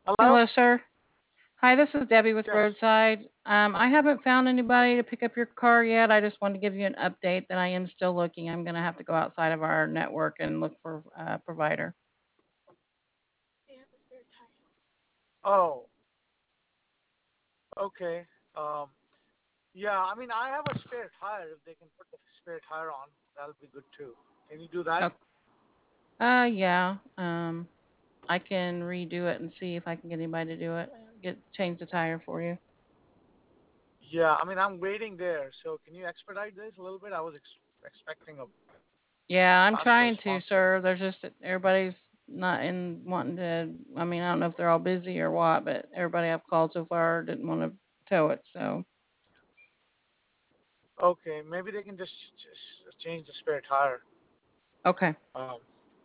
Hello? Hello, sir. Hi, this is Debbie with Yes. Roadside. I haven't found anybody to pick up your car yet. I just wanted to give you an update that I am still looking. I'm going to have to go outside of our network and look for a provider. Oh, okay. Um, yeah, I mean, I have a spare tire. If they can put the spare tire on, that'll be good too. Can you do that? Oh, yeah. I can redo it and see if I can get anybody to do it. Change the tire for you. Yeah, I mean, I'm waiting there. So can you expedite this a little bit? I was expecting a Yeah, I'm faster trying to, response here. sir. There's just everybody's not in wanting to. I mean, I don't know if they're all busy or what, but everybody I've called so far didn't want to tow it. So, Okay, maybe they can just change the spare tire. okay. Um,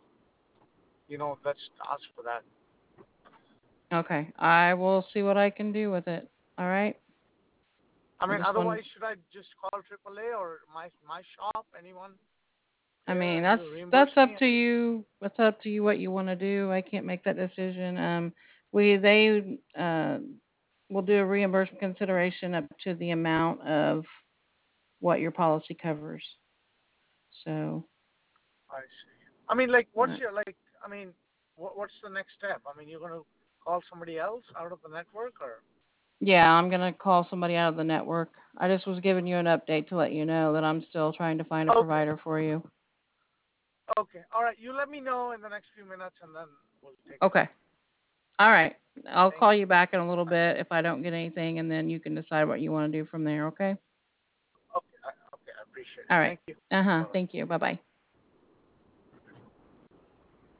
let's ask for that. Okay, I will see what I can do with it. All right. I I mean, just want. otherwise, should I just call AAA or my shop? Anyone I there, mean, and you that's reimburse up me? to you. That's up to you what you want to do. I can't make that decision. We they will do a reimbursement consideration up to the amount of what your policy covers. So, I see. I mean, like, uh, what's your like? I mean, what's the next step? I mean, you're gonna call somebody else out of the network, or? yeah, I'm gonna call somebody out of the network. I just was giving you an update to let you know that I'm still trying to find a Okay, provider for you. okay, all right. You let me know in the next few minutes, and then we'll take it Okay. up. All right. I'll Thank call you. you back in a little bit if I don't get anything, and then you can decide what you want to do from there, okay? Okay, okay, I appreciate it. All right. Thank you. Uh-huh. Bye bye. Thank you. Bye-bye.